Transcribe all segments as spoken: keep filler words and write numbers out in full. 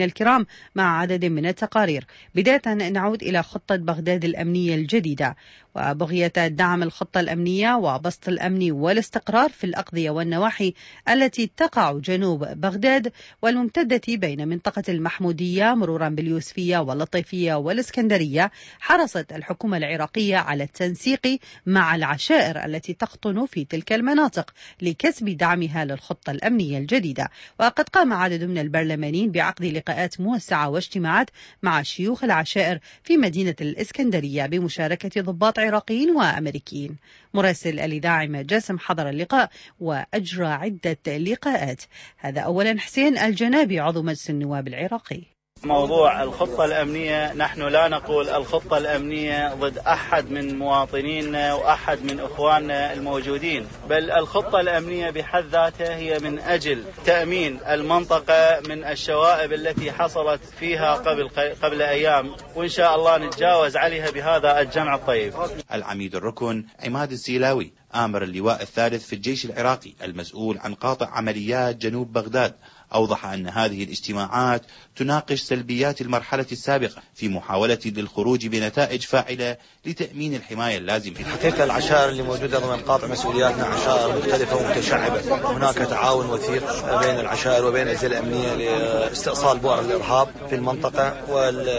الكرام مع عدد من التقارير. بداية نعود إلى خطة بغداد الأمنية الجديدة وبغية دعم الخطة الأمنية وبسط الأمن والاستقرار في الأقضية والنواحي التي تقع جنوب بغداد والممتدة بين منطقة المحمودية مرورا باليوسفية واللطيفية والإسكندرية. حرصت الحكومة العراقية على التنسيق مع العشائر التي تقطن في تلك المناطق لكسب دعمها للخطة الأمنية الجديدة. وقد قام عدد من البرلمانيين بعقد لقاءات موسعة واجتماعات مع شيوخ العشائر في مدينة الإسكندرية بمشاركة ضباط عراقيين وأمريكيين. مراسل الإذاعة جاسم حضر اللقاء وأجرى عدة لقاءات. هذا أولا حسين الجنابي عضو مجلس النواب العراقي. موضوع الخطة الأمنية، نحن لا نقول الخطة الأمنية ضد أحد من مواطنينا وأحد من إخواننا الموجودين، بل الخطة الأمنية بحد ذاتها هي من أجل تأمين المنطقة من الشوائب التي حصلت فيها قبل قبل أيام، وإن شاء الله نتجاوز عليها بهذا الجمع الطيب. العميد الركن عماد السيلاوي آمر اللواء الثالث في الجيش العراقي المسؤول عن قاطع عمليات جنوب بغداد أوضح أن هذه الاجتماعات تناقش سلبيات المرحلة السابقة في محاولة للخروج بنتائج فاعلة لتأمين الحماية اللازمة. في الحقيقة العشائر اللي موجودة ضمن قاطع مسؤولياتنا عشائر مختلفة ومتشعبة، هناك تعاون وثيق بين العشائر وبين الأجهزة الأمنية لاستئصال بؤر الإرهاب في المنطقة،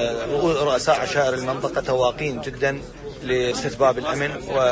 ورؤساء عشائر المنطقة تواقين جدا لاستتباب الأمن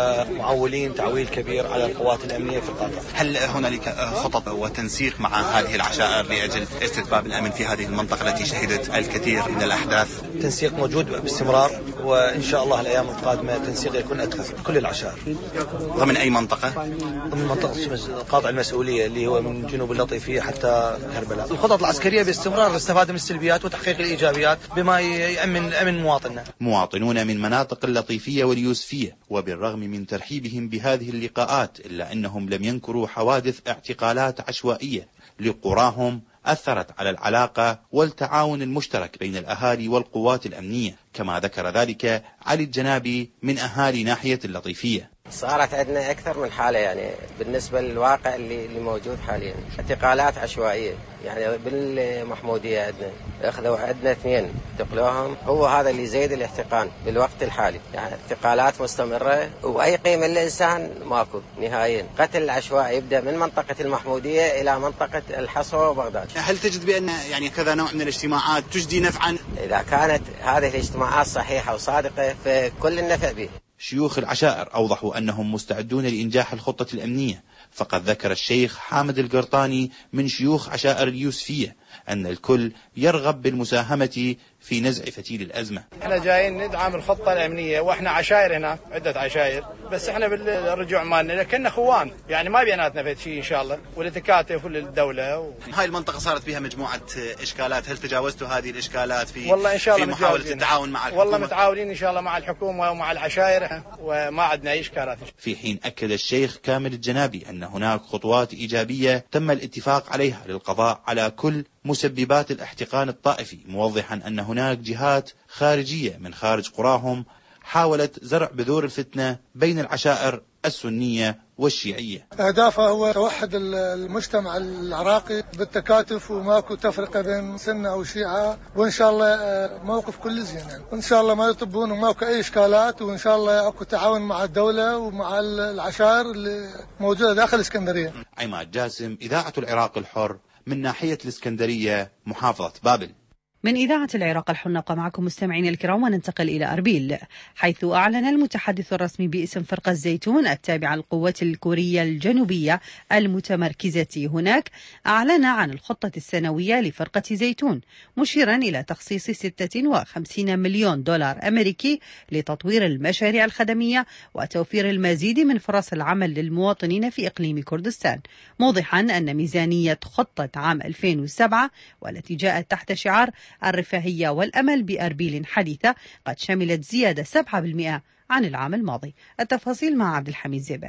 ومعولين تعويل كبير على القوات الأمنية في القاطع. هل هنالك خطط وتنسيق مع هذه العشائر لأجل استتباب الأمن في هذه المنطقة التي شهدت الكثير من الأحداث؟ تنسيق موجود باستمرار، وإن شاء الله الأيام القادمة تنسيق يكون أكثر كل العشائر. ضمن أي منطقة؟ ضمن منطقة قاطع المسؤولية اللي هو من جنوب اللطيفية حتى كربلاء. الخطط العسكرية باستمرار للاستفادة من السلبيات وتحقيق الإيجابيات بما يأمن أمن مواطننا. مواطنون من مناطق اللطيفية واليوسفية وبالرغم من ترحيبهم بهذه اللقاءات إلا أنهم لم ينكروا حوادث اعتقالات عشوائية لقراهم أثرت على العلاقة والتعاون المشترك بين الأهالي والقوات الأمنية، كما ذكر ذلك علي الجنابي من أهالي ناحية اللطيفية. صارت عندنا أكثر من حالة يعني بالنسبة للواقع اللي اللي موجود حاليا، اعتقالات عشوائية يعني بالمحمودية عندنا أخذوا عندنا اثنين اعتقلوهم، هو هذا اللي زيد الاحتقان بالوقت الحالي، يعني اعتقالات مستمرة وأي قيمة للإنسان ماكو نهائيا. قتل العشوائي يبدأ من منطقة المحمودية إلى منطقة الحصوة وبغداد. هل تجد بأن يعني كذا نوع من الاجتماعات تجدي نفعا؟ إذا كانت هذه الاجتماعات صحيحة وصادقة فكل النفع به. شيوخ العشائر أوضحوا أنهم مستعدون لإنجاح الخطة الأمنية، فقد ذكر الشيخ حامد القرطاني من شيوخ عشائر اليوسفية أن الكل يرغب بالمساهمة في نزع فتيل الأزمة. احنا جايين ندعم الخطة الأمنية واحنا عشائر هنا عدة عشائر، بس احنا بالرجوع مالنا كنا اخوان يعني ما بيناتنا في شيء ان شاء الله، ولتكاتف للدولة و... هاي المنطقة صارت فيها مجموعة إشكالات، هل تجاوزتوا هذه الإشكالات في والله إن شاء الله في محاولة التعاون مع الحكومة؟ والله متعاونين إن شاء الله مع الحكومة ومع العشائر وما عندنا أي إشكالات. في حين أكد الشيخ كامل الجنابي أن هناك خطوات إيجابية تم الاتفاق عليها للقضاء على كل مسببات الاحتقان الطائفي، موضحا أن هناك جهات خارجية من خارج قراهم حاولت زرع بذور الفتنة بين العشائر السنية والشيعية. أهدافه هو توحد المجتمع العراقي بالتكاتف وماكو تفرقة بين سنة أو شيعة، وإن شاء الله موقف كل زين يعني. وإن شاء الله ما يطبون وماكو أي إشكالات، وإن شاء الله أكو تعاون مع الدولة ومع العشائر اللي موجودة داخل الإسكندرية. عماد جاسم، إذاعة العراق الحر من ناحية الإسكندرية محافظة بابل. من إذاعة العراق الحر نبقى معكم مستمعين الكرام وننتقل إلى أربيل، حيث أعلن المتحدث الرسمي باسم فرقة زيتون التابعة للقوات الكورية الجنوبية المتمركزة هناك، أعلن عن الخطة السنوية لفرقة زيتون، مشيرا إلى تخصيص ستة وخمسين مليون دولار أمريكي لتطوير المشاريع الخدمية وتوفير المزيد من فرص العمل للمواطنين في إقليم كردستان، موضحا أن ميزانية خطة عام ألفين وسبعة والتي جاءت تحت شعار الرفاهية والأمل بأربيل حديثة قد شملت زيادة سبعة بالمئة عن العام الماضي. التفاصيل مع عبد الحميد زباري.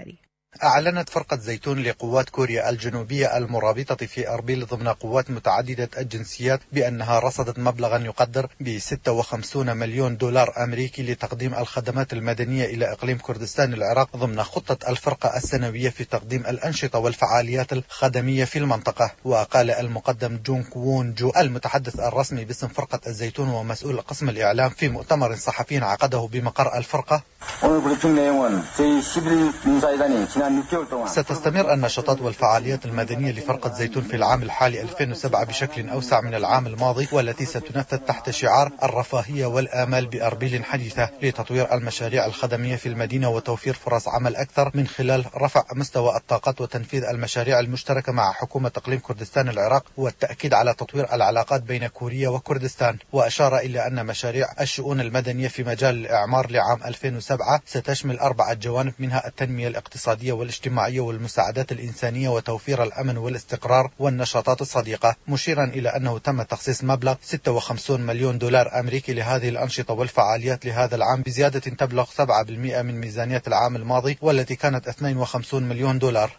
أعلنت فرقة زيتون لقوات كوريا الجنوبية المرابطة في أربيل ضمن قوات متعددة الجنسيات بأنها رصدت مبلغا يقدر ب ستة وخمسين مليون دولار أمريكي لتقديم الخدمات المدنية إلى إقليم كردستان العراق ضمن خطة الفرقة السنوية في تقديم الأنشطة والفعاليات الخدمية في المنطقة. وقال المقدم جون كوون جو المتحدث الرسمي باسم فرقة الزيتون ومسؤول قسم الإعلام في مؤتمر صحفي عقده بمقر الفرقة: ستستمر النشاطات والفعاليات المدنية لفرقة زيتون في العام الحالي ألفين وسبعة بشكل أوسع من العام الماضي، والتي ستنفذ تحت شعار الرفاهية والآمال بأربيل حديثة لتطوير المشاريع الخدمية في المدينة وتوفير فرص عمل أكثر من خلال رفع مستوى الطاقات وتنفيذ المشاريع المشتركة مع حكومة إقليم كردستان العراق والتأكيد على تطوير العلاقات بين كوريا وكردستان. وأشار إلى أن مشاريع الشؤون المدنية في مجال الإعمار لعام ألفين وسبعة ستشمل أربعة جوانب، منها التنمية الاقتصادية والاجتماعية والمساعدات الإنسانية وتوفير الأمن والاستقرار والنشاطات الصديقة، مشيرا إلى أنه تم تخصيص مبلغ ستة وخمسين مليون دولار أمريكي لهذه الأنشطة والفعاليات لهذا العام بزيادة تبلغ سبعة بالمئة من ميزانية العام الماضي والتي كانت اثنين وخمسين مليون دولار.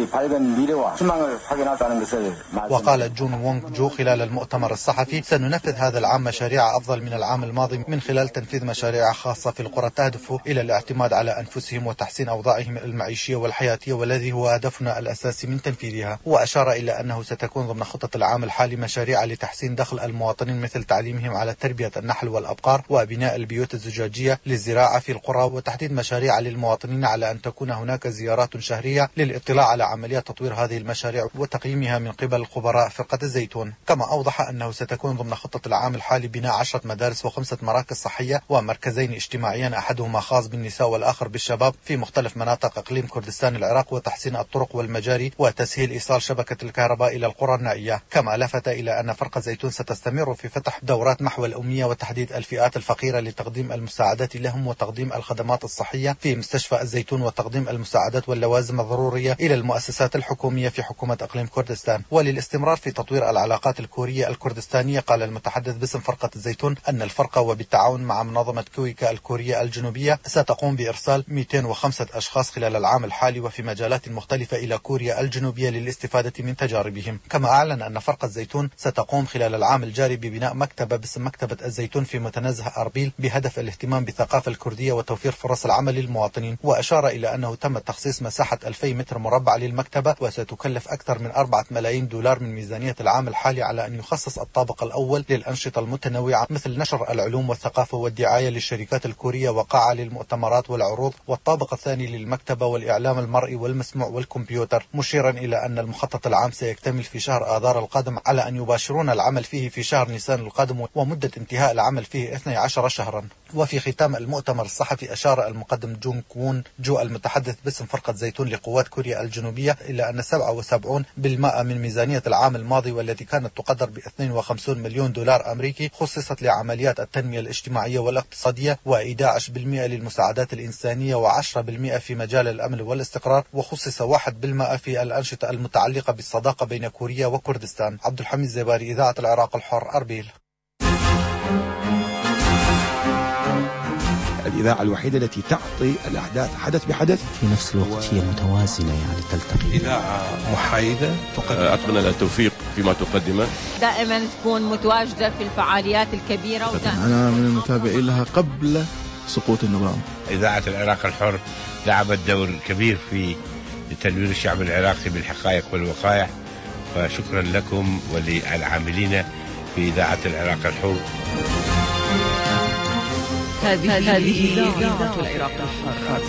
وقال جون وونغ جو خلال المؤتمر الصحفي: سننفذ هذا العام مشاريع أفضل من العام الماضي من خلال تنفيذ مشاريع خاصة في القرى تهدف إلى الاعتماد على أنفسهم وتحسين أوضاعهم المعيشية والحياتية، والذي هو هدفنا الأساسي من تنفيذها. وأشار إلى أنه ستكون ضمن خطة العام الحالي مشاريع لتحسين دخل المواطنين مثل تعليمهم على تربية النحل والأبقار وبناء البيوت الزجاجية للزراعة في القرى، وتحديد مشاريع للمواطنين على أن تكون هناك زيارات شهرية للاطلاع على عمليات تطوير هذه المشاريع وتقييمها من قبل خبراء فرقة الزيتون. كما أوضح أنه ستكون ضمن خطة العام الحالي بناء عشرة مدارس وخمسة مراكز صحية ومركزين اجتماعيين، أحدهما خاص بالنساء والآخر بالشباب، في مختلف مناطق إقليم كردستان العراق، وتحسين الطرق والمجاري وتسهيل إيصال شبكة الكهرباء إلى القرى النائية. كما لفت إلى أن فرقة زيتون ستستمر في فتح دورات محو الأمية وتحديد الفئات الفقيرة لتقديم المساعدات لهم وتقديم الخدمات الصحية في مستشفى الزيتون وتقديم المساعدات واللوازم الضرورية إلى المؤسسات الحكومية في حكومة إقليم كردستان. وللاستمرار في تطوير العلاقات الكورية الكردستانية، قال المتحدث باسم فرقة الزيتون أن الفرقة وبالتعاون مع منظمة كويكا الكورية الجنوبية ستقوم بإرسال مئتين وخمسة أشخاص خلال العام الحالي وفي مجالات مختلفة إلى كوريا الجنوبية للاستفادة من تجاربهم. كما أعلن أن فرقة الزيتون ستقوم خلال العام الجاري ببناء مكتبة باسم مكتبة الزيتون في متنزه أربيل بهدف الاهتمام بالثقافة الكردية وتوفير فرص العمل للمواطنين. وأشار إلى أنه تم تخصيص مساحة ألفي متر مربع للمكتبة وستكلف أكثر من أربعة ملايين دولار من ميزانية العام الحالي، على أن يخصص الطابق الأول للأنشطة المتنوعة مثل نشر العلوم والثقافة والدعاية للشركات الكورية وقاعة للمؤتمرات والعروض، والطابق الثاني للمكتبة والإعلام المرئي والمسموع والكمبيوتر، مشيرا إلى أن المخطط العام سيكتمل في شهر آذار القادم، على أن يباشرون العمل فيه في شهر نيسان القادم، ومدة انتهاء العمل فيه اثني عشر شهرا. وفي ختام المؤتمر الصحفي أشار المقدم جون كوون جو المتحدث باسم فرقة زيتون لقوات كوريا الجنوبية إلى أن سبعة وسبعين بالمئة من ميزانية العام الماضي والتي كانت تقدر ب اثنين وخمسين مليون دولار أمريكي خصصت لعمليات التنمية الاجتماعية والاقتصادية، وإحدى عشر بالمئة للمساعدات الإنسانية، وعشرة بالمئة في مجال الأمن والاستقرار، وخصص واحد بالمئة في الأنشطة المتعلقة بالصداقة بين كوريا وكردستان. عبد الحميد زباري، إذاعة العراق الحر، أربيل. الإذاعة الوحيدة التي تعطي الأحداث حدث بحدث في نفس الوقت هي متوازنة، يعني تلتقي. إذاعة محايدة أتمنى لها التوفيق فيما تقدمه، دائما تكون متواجدة في الفعاليات الكبيرة. أنا من المتابعين لها قبل سقوط النظام. إذاعة العراق الحر لعبت دور كبير في تنوير الشعب العراقي بالحقائق والوقائع، فشكرا لكم وللعاملين في إذاعة العراق الحر. هذه إذاعة العراق الحر.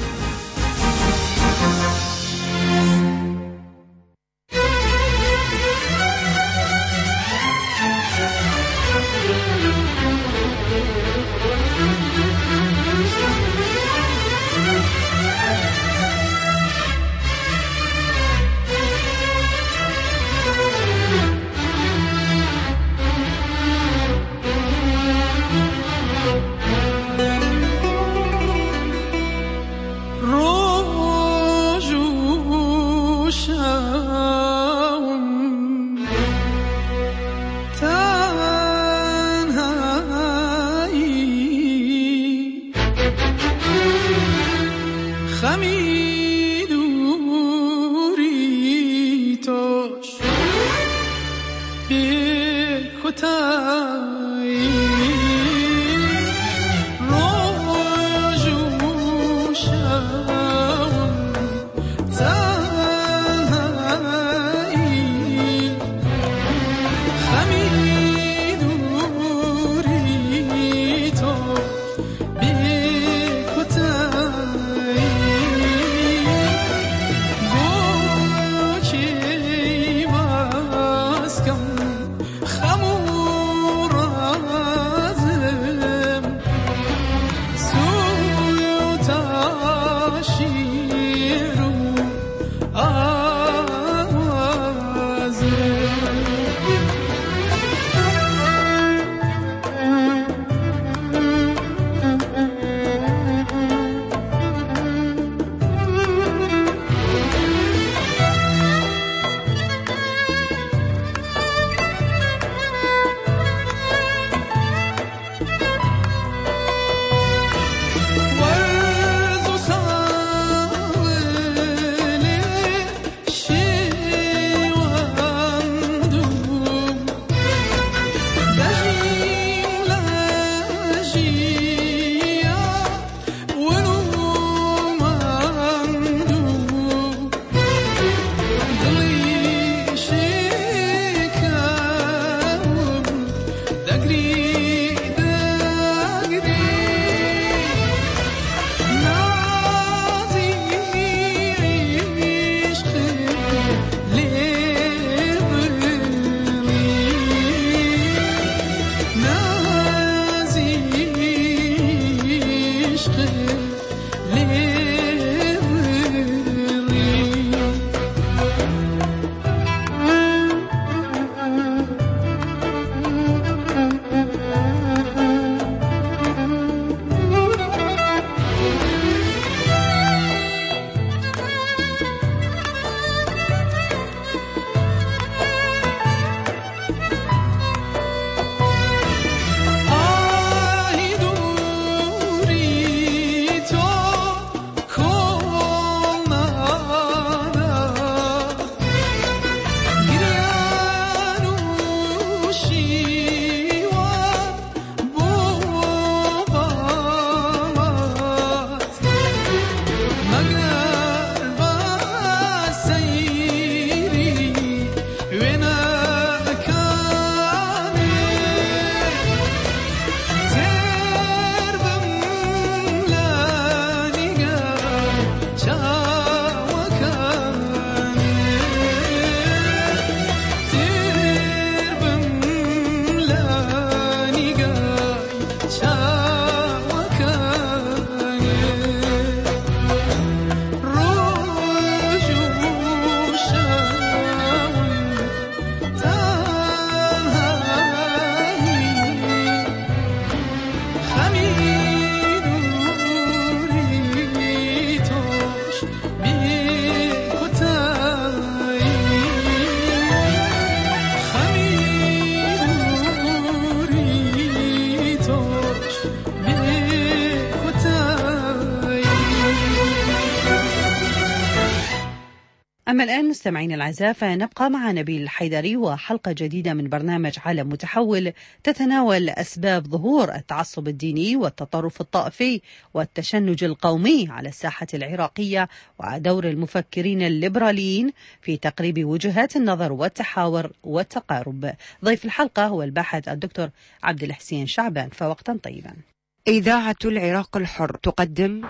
أما الآن مستمعين الأعزاء فنبقى مع نبيل الحيدري وحلقة جديدة من برنامج عالم متحول تتناول أسباب ظهور التعصب الديني والتطرف الطائفي والتشنج القومي على الساحة العراقية ودور المفكرين الليبراليين في تقريب وجهات النظر والتحاور والتقارب. ضيف الحلقة هو الباحث الدكتور عبد الحسين شعبان. فوقتا طيبا. إذاعة العراق الحر تقدم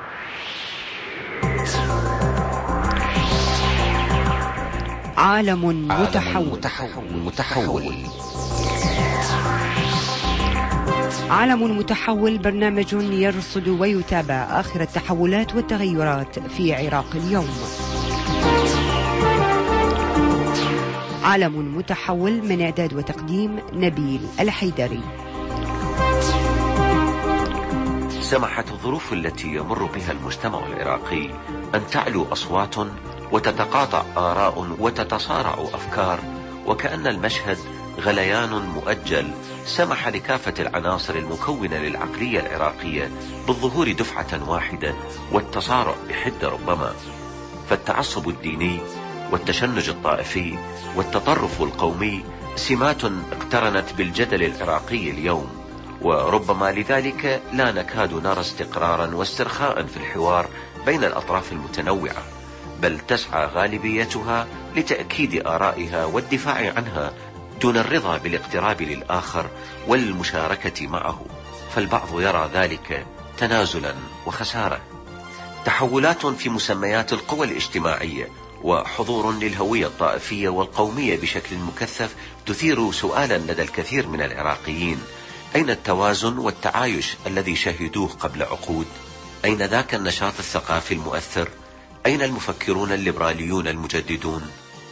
عالم متحول. متحول متحول عالم متحول برنامج يرصد ويتابع آخر التحولات والتغيرات في عراق اليوم. عالم متحول من إعداد وتقديم نبيل الحيدري. سمحت الظروف التي يمر بها المجتمع العراقي أن تعلو أصوات وتتقاطع آراء وتتصارع أفكار، وكأن المشهد غليان مؤجل سمح لكافة العناصر المكونة للعقلية العراقية بالظهور دفعة واحدة والتصارع بحدة ربما. فالتعصب الديني والتشنج الطائفي والتطرف القومي سمات اقترنت بالجدل العراقي اليوم، وربما لذلك لا نكاد نرى استقرارا واسترخاء في الحوار بين الأطراف المتنوعة، بل تسعى غالبيتها لتأكيد آرائها والدفاع عنها دون الرضا بالاقتراب للآخر والمشاركة معه، فالبعض يرى ذلك تنازلا وخسارة. تحولات في مسميات القوى الاجتماعية وحضور للهوية الطائفية والقومية بشكل مكثف تثير سؤالا لدى الكثير من العراقيين: أين التوازن والتعايش الذي شهدوه قبل عقود؟ أين ذاك النشاط الثقافي المؤثر؟ أين المفكرون الليبراليون المجددون؟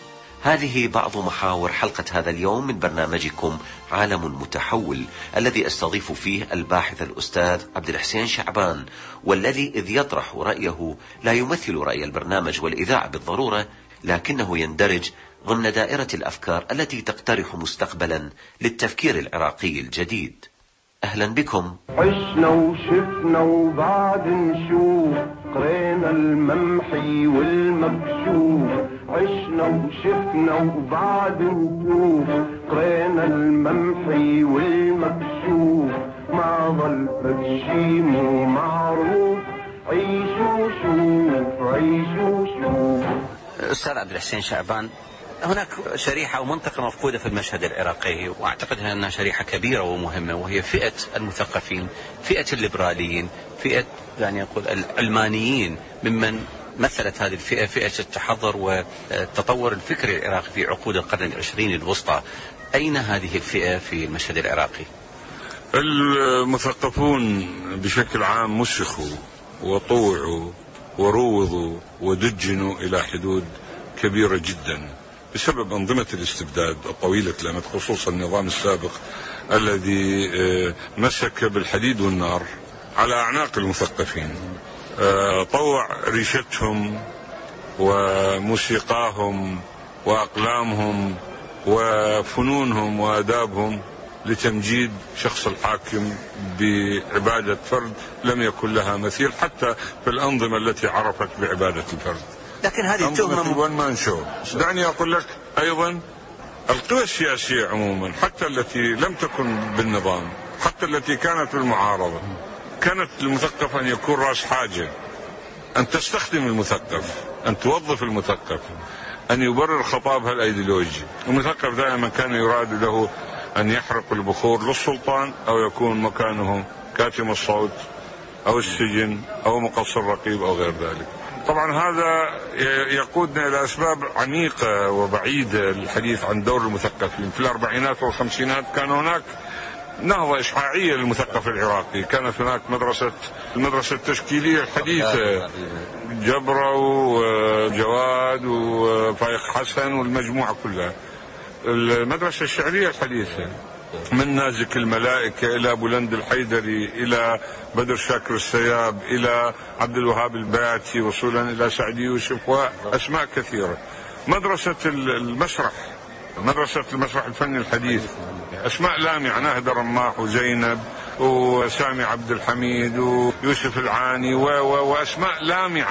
هذه بعض محاور حلقة هذا اليوم من برنامجكم عالم متحول، الذي استضيف فيه الباحث الأستاذ عبد الحسين شعبان، والذي إذ يطرح رأيه لا يمثل رأي البرنامج والإذاعة بالضرورة، لكنه يندرج ضمن دائرة الأفكار التي تقترح مستقبلا للتفكير العراقي الجديد. أهلا بكم. عشنا وشفنا وبعد نشوف، قرينا الممحي والمكشوف. عشنا وشفنا وبعد نشوف، قرينا الممحي والمكشوف. ما ظل فدشي مو معروف، عيشوا شوف عيشوا شوف. أستاذ عبد الحسين شعبان، هناك شريحة أو منطقة مفقودة في المشهد العراقي، وأعتقد أنها شريحة كبيرة ومهمة، وهي فئة المثقفين، فئة الليبراليين، فئة يعني أقول العلمانيين، ممن مثلت هذه الفئة فئة التحضر والتطور الفكري العراقي في عقود القرن العشرين الوسطى. أين هذه الفئة في المشهد العراقي؟ المثقفون بشكل عام مسخوا وطوعوا وروضوا ودجنوا إلى حدود كبيرة جدا بسبب أنظمة الاستبداد الطويلة الأمد، خصوصا النظام السابق الذي مسك بالحديد والنار على أعناق المثقفين، طوع ريشتهم وموسيقاهم وأقلامهم وفنونهم وآدابهم لتمجيد شخص الحاكم بعبادة فرد لم يكن لها مثيل حتى في الأنظمة التي عرفت بعبادة الفرد. لكن هذه التهمة وان مان شو. دعني أقول لك أيضا القوى السياسية عموما، حتى التي لم تكن بالنظام، حتى التي كانت بالمعارضة، كانت المثقف أن يكون رأس حاجة، أن تستخدم المثقف، أن توظف المثقف، أن يبرر خطابها الأيديولوجي. المثقف دائما كان يراد له أن يحرق البخور للسلطان، أو يكون مكانه كاتم الصوت أو السجن أو مقص الرقيب أو غير ذلك. طبعا هذا يقودنا إلى أسباب عميقة وبعيدة للحديث عن دور المثقفين. في الأربعينات والخمسينات كان هناك نهضة إشعاعية للمثقف العراقي، كانت هناك مدرسة المدرسة التشكيلية الحديثة، جبرة وجواد وفايق حسن والمجموعة كلها، المدرسة الشعرية الحديثة من نازك الملائكة إلى بلند الحيدري إلى بدر شاكر السياب إلى عبد الوهاب الباعثي وصولا إلى سعد يوسف وأسماء كثيرة. مدرسة المسرح، مدرسة المسرح الفني الحديث، أسماء لامعة، ناهد رماح وزينب وسامي عبد الحميد ويوسف العاني و و وأسماء لامعة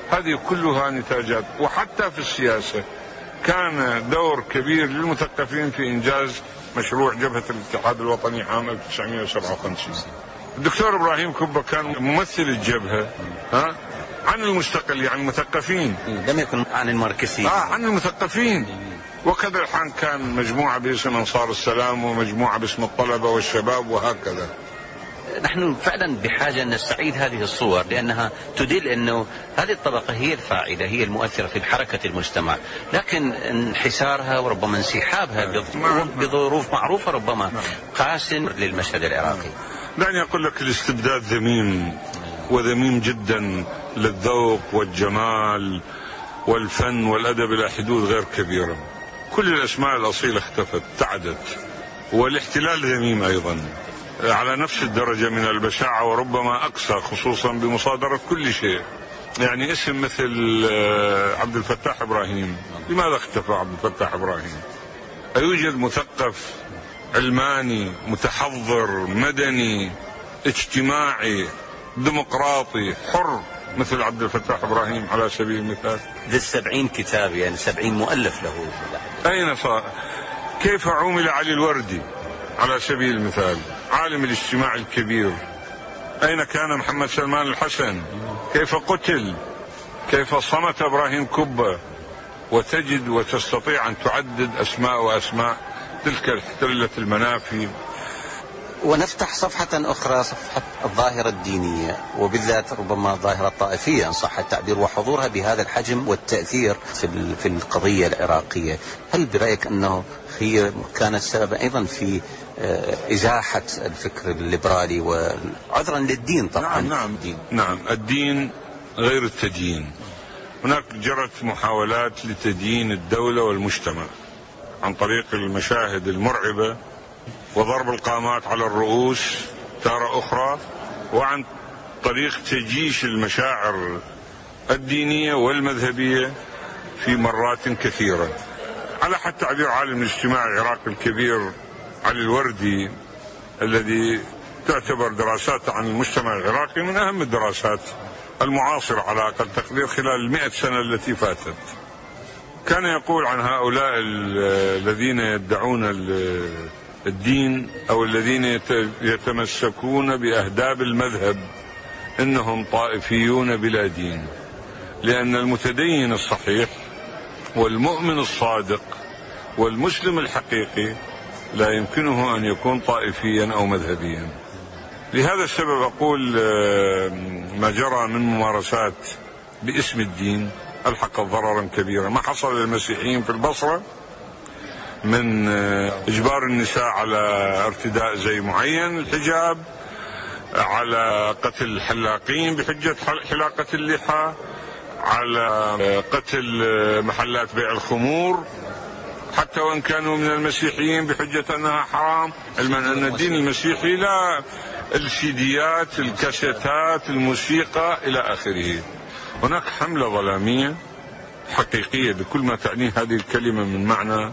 هذه كلها نتاجات. وحتى في السياسة كان دور كبير للمثقفين في إنجاز مشروع جبهة الاتحاد الوطني عام ألف وتسعمئة وسبعة وخمسين. الدكتور إبراهيم كبة كان ممثل الجبهة ها عن المستقل، يعني المثقفين، لم يكن عن الماركسيين. آه عن المثقفين. وكذا الحين كان مجموعة باسم أنصار السلام ومجموعة باسم الطلبة والشباب وهكذا. نحن فعلا بحاجة أن نستعيد هذه الصور، لأنها تدل أنه هذه الطبقة هي الفاعلة، هي المؤثرة في حركة المجتمع، لكن انحسارها وربما انسحابها بظروف معروفة ربما قاس للمشهد العراقي. دعني أقول لك الاستبداد ذميم وذميم جدا للذوق والجمال والفن والأدب إلى حدود غير كبيرة. كل الأسماء الأصيلة اختفت تعدت، والاحتلال ذميم أيضا على نفس الدرجة من البشاعة وربما أقسى، خصوصا بمصادرة كل شيء. يعني اسم مثل عبد الفتاح إبراهيم، لماذا اختفى عبد الفتاح إبراهيم؟ أيوجد مثقف علماني متحضر مدني اجتماعي ديمقراطي حر مثل عبد الفتاح إبراهيم على سبيل المثال؟ ذي السبعين كتاب، يعني سبعين مؤلف له. أين صار؟ كيف عومل علي الوردي على سبيل المثال، عالم الاجتماع الكبير؟ أين كان محمد سلمان الحسن؟ كيف قتل؟ كيف صمت إبراهيم كبة؟ وتجد وتستطيع أن تعدد أسماء وأسماء تلك احتلت المنافي. ونفتح صفحة أخرى، صفحة الظاهرة الدينية، وبالذات ربما الظاهرة الطائفية إن صح التعبير، وحضورها بهذا الحجم والتأثير في في القضية العراقية. هل برأيك أنه هي كانت سببا أيضا في إزاحة الفكر الليبرالي وعذرا للدين طبعا؟ نعم نعم, نعم الدين غير التدين. هناك جرت محاولات لتدين الدولة والمجتمع عن طريق المشاهد المرعبة وضرب القامات على الرؤوس تارة أخرى، وعن طريق تجيش المشاعر الدينية والمذهبية في مرات كثيرة. على حد تعبير عالم الاجتماع العراقي الكبير علي الوردي، الذي تعتبر دراساته عن المجتمع العراقي من أهم الدراسات المعاصرة على أقل تقدير خلال المئة سنة التي فاتت، كان يقول عن هؤلاء الذين يدعون الدين أو الذين يتمسكون بأهداب المذهب إنهم طائفيون بلا دين، لأن المتدين الصحيح والمؤمن الصادق والمسلم الحقيقي لا يمكنه أن يكون طائفيا أو مذهبيا. لهذا السبب أقول ما جرى من ممارسات باسم الدين ألحقت ضررا كبيرا. ما حصل للمسيحيين في البصرة من إجبار النساء على ارتداء زي معين، الحجاب، على قتل الحلاقين بحجة حلاقة اللحى، على قتل محلات بيع الخمور حتى وإن كانوا من المسيحيين بحجة أنها حرام، علما أن الدين المسيحي لا السيديات، الكاسيتات، الموسيقى إلى آخره. هناك حملة ظلامية حقيقية بكل ما تعنيه هذه الكلمة من معنى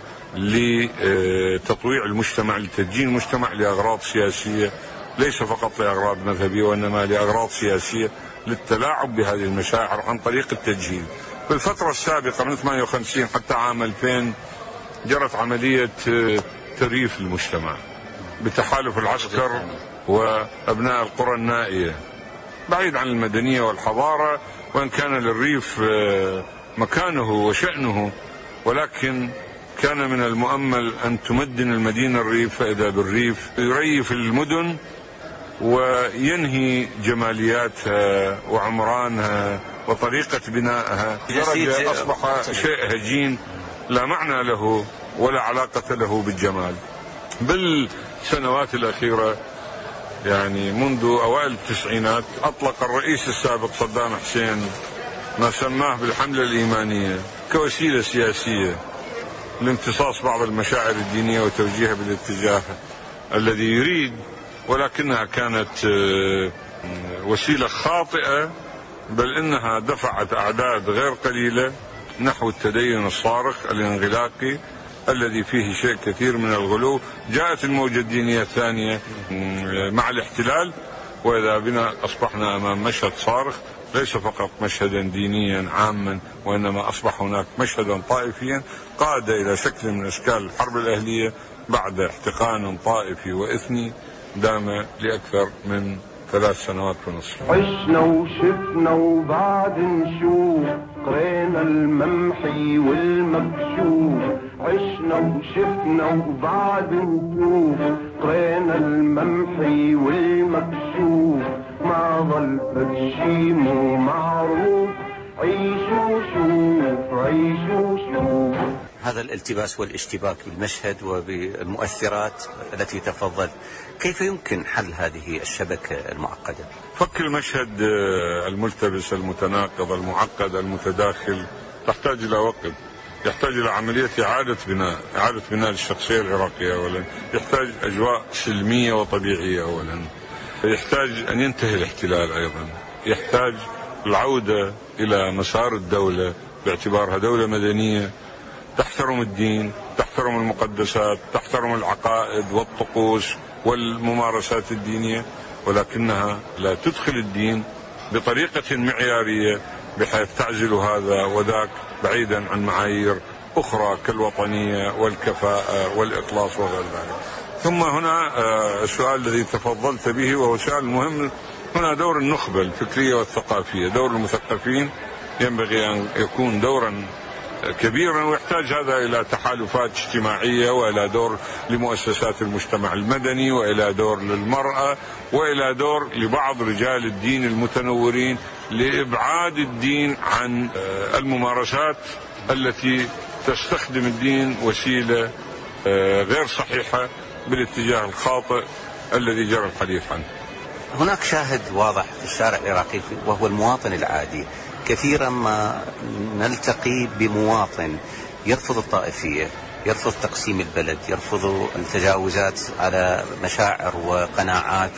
لتطويع المجتمع، لتدجين المجتمع لأغراض سياسية، ليس فقط لأغراض مذهبية وإنما لأغراض سياسية، للتلاعب بهذه المشاعر عن طريق التجهيل. في الفترة السابقة من ثمانية وخمسين حتى عام ألفين جرت عملية تريف المجتمع بتحالف العسكر وأبناء القرى النائية بعيد عن المدنية والحضارة، وإن كان للريف مكانه وشأنه، ولكن كان من المؤمل أن تمدن المدينة الريف، فإذا بالريف يريف المدن وينهي جمالياتها وعمرانها وطريقة بنائها، درجة أصبح شيء هجين لا معنى له ولا علاقة له بالجمال. بالسنوات الأخيرة يعني منذ أوائل التسعينات أطلق الرئيس السابق صدام حسين ما سماه بالحملة الإيمانية كوسيلة سياسية لامتصاص بعض المشاعر الدينية وتوجيهها بالاتجاه الذي يريد، ولكنها كانت وسيلة خاطئة، بل إنها دفعت أعداد غير قليلة نحو التدين الصارخ الانغلاقي الذي فيه شيء كثير من الغلو. جاءت الموجة الدينية الثانية مع الاحتلال وإذا بنا أصبحنا أمام مشهد صارخ، ليس فقط مشهدا دينيا عاما، وإنما أصبح هناك مشهدا طائفيا قاد إلى شكل من أشكال الحرب الأهلية بعد احتقان طائفي وإثني دام لأكثر من ثلاث سنوات ونصف. عشنا وشفنا وبعد نشوف، قرينا الممحي والمكشوف. عشنا وشفنا وبعد نشوف، قرينا الممحي والمكشوف. ما ظل فدشي مو معروف، عيشوا شوف عيشوا شوف. هذا الالتباس والاشتباك بالمشهد وبالمؤثرات التي تفضل، كيف يمكن حل هذه الشبكة المعقدة؟ فك المشهد الملتبس المتناقض المعقد المتداخل تحتاج إلى وقت، يحتاج إلى عملية إعادة بناء إعادة بناء للشخصية العراقية أولا، يحتاج أجواء سلمية وطبيعية أولا، يحتاج أن ينتهي الاحتلال أيضا، يحتاج العودة إلى مسار الدولة باعتبارها دولة مدنية تحترم الدين، تحترم المقدسات، تحترم العقائد والطقوس والممارسات الدينية، ولكنها لا تدخل الدين بطريقة معيارية بحيث تعزل هذا وذاك بعيدا عن معايير أخرى كالوطنية والكفاءة والإخلاص وغير ذلك. ثم هنا السؤال الذي تفضلت به وهو سؤال مهم، هنا دور النخبة الفكرية والثقافية، دور المثقفين ينبغي أن يكون دورا كبيرا، ويحتاج هذا إلى تحالفات اجتماعية وإلى دور لمؤسسات المجتمع المدني وإلى دور للمرأة وإلى دور لبعض رجال الدين المتنورين لإبعاد الدين عن الممارسات التي تستخدم الدين وسيلة غير صحيحة بالاتجاه الخاطئ الذي جرى الحديث عنه. هناك شاهد واضح في الشارع العراقي وهو المواطن العادي. كثيرا ما نلتقي بمواطن يرفض الطائفية، يرفض تقسيم البلد، يرفض التجاوزات على مشاعر وقناعات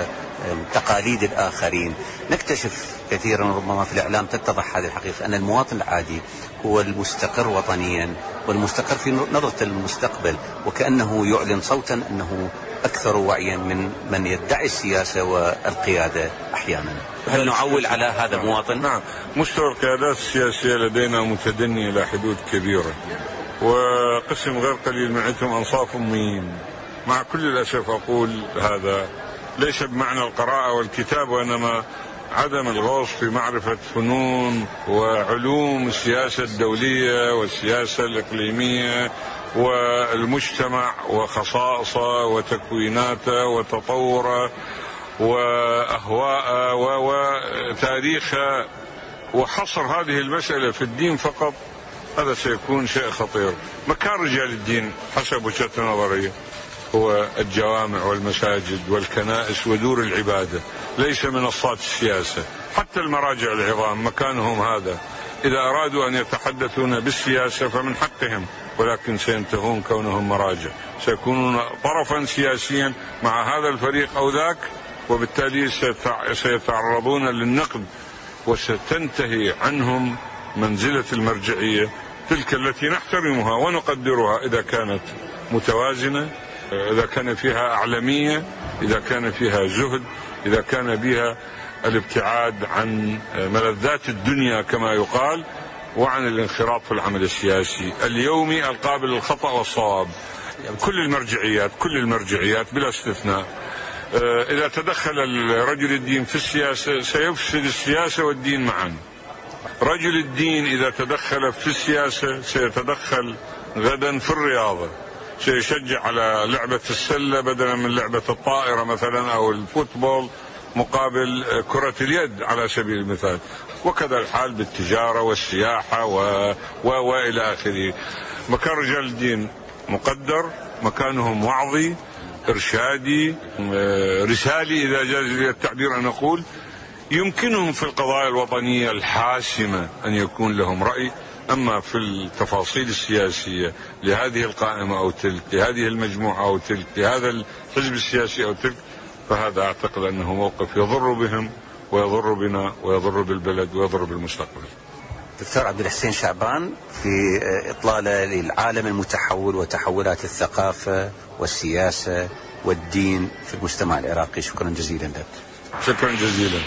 وتقاليد الآخرين. نكتشف كثيرا ربما في الإعلام تتضح هذه الحقيقة أن المواطن العادي هو المستقر وطنيا والمستقر في نظرة المستقبل، وكأنه يعلن صوتا أنه أكثر وعيا من من يدعي السياسة والقيادة أحيانا. هل نعول على هذا المواطن؟ نعم، مستوى القيادات السياسية لدينا متدني إلى حدود كبيرة، وقسم غير قليل من عندهم أنصاف أميين. مع كل الأسف أقول هذا ليس بمعنى القراءة والكتاب، وإنما عدم الغوص في معرفة فنون وعلوم السياسة الدولية والسياسة الإقليمية والمجتمع وخصائصه وتكويناته وتطوره وأهواءه وتاريخه، وحصر هذه المسألة في الدين فقط هذا سيكون شيء خطير. مكان رجال الدين حسب وجهة نظري هو الجوامع والمساجد والكنائس ودور العبادة، ليس منصات السياسة. حتى المراجع العظام مكانهم هذا، إذا أرادوا أن يتحدثون بالسياسة فمن حقهم، ولكن سينتهون كونهم مراجع، سيكونون طرفا سياسيا مع هذا الفريق أو ذاك، وبالتالي سيتعرضون للنقد وستنتهي عنهم منزلة المرجعية تلك التي نحترمها ونقدرها إذا كانت متوازنة، إذا كان فيها أعلمية، إذا كان فيها زهد، إذا كان بها الابتعاد عن ملذات الدنيا كما يقال، وعن الانخراط في العمل السياسي اليومي القابل للخطأ والصواب. كل المرجعيات كل المرجعيات بلا استثناء إذا تدخل رجل الدين في السياسة سيفسد السياسة والدين معا. رجل الدين إذا تدخل في السياسة سيتدخل غدا في الرياضة، سيشجع على لعبة السلة بدلا من لعبة الطائرة مثلا أو الفوتبول مقابل كرة اليد على سبيل المثال، وكذا الحال بالتجارة والسياحة و... و... وإلى آخره. مكان رجال الدين مقدر، مكانهم وعظي إرشادي رسالي إذا جاز لي التعبير أن أقول. يمكنهم في القضايا الوطنية الحاسمة أن يكون لهم رأي، أما في التفاصيل السياسية لهذه القائمة أو تلك، لهذه المجموعة أو تلك، لهذا الحزب السياسي أو تلك، فهذا أعتقد أنه موقف يضر بهم ويضر بنا ويضر بالبلد ويضر بالمستقبل. دكتور عبد الحسين شعبان، في إطلالة للعالم المتحول وتحولات الثقافة والسياسة والدين في المجتمع العراقي، شكرا جزيلا لك. شكرا جزيلا.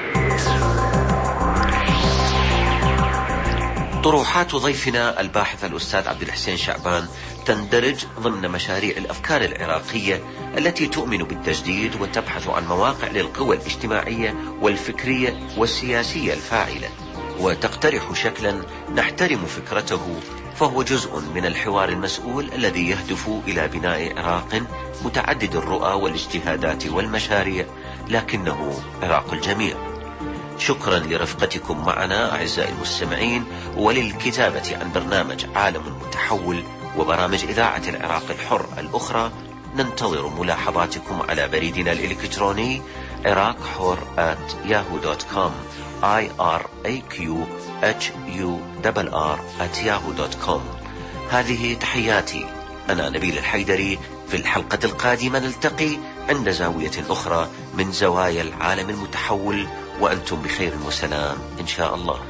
طروحات ضيفنا الباحث الأستاذ عبد الحسين شعبان تندرج ضمن مشاريع الأفكار العراقية التي تؤمن بالتجديد وتبحث عن مواقع للقوى الاجتماعية والفكرية والسياسية الفاعلة، وتقترح شكلا نحترم فكرته، فهو جزء من الحوار المسؤول الذي يهدف إلى بناء عراق متعدد الرؤى والاجتهادات والمشاريع، لكنه عراق الجميع. شكرا لرفقتكم معنا أعزائي المستمعين، وللكتابة عن برنامج عالم متحول وبرامج إذاعة العراق الحر الأخرى. ننتظر ملاحظاتكم على بريدنا الإلكتروني عراق حر آت ياهو دوت كوم I R A Q H U R R at yahoo دوت كوم. هذه تحياتي، أنا نبيل الحيدري. في الحلقة القادمة نلتقي عند زاوية أخرى من زوايا العالم المتحول، وأنتم بخير وسلام إن شاء الله.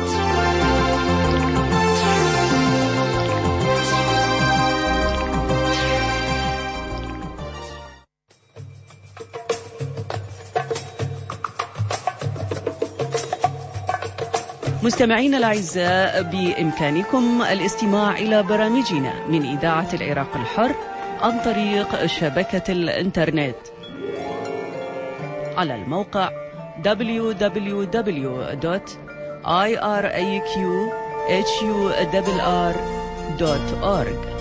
مستمعينا الأعزاء، بإمكانكم الاستماع إلى برامجنا من إذاعة العراق الحر عن طريق شبكة الإنترنت على الموقع دبليو دبليو دبليو دوت I R A Q H U R R دوت أورج.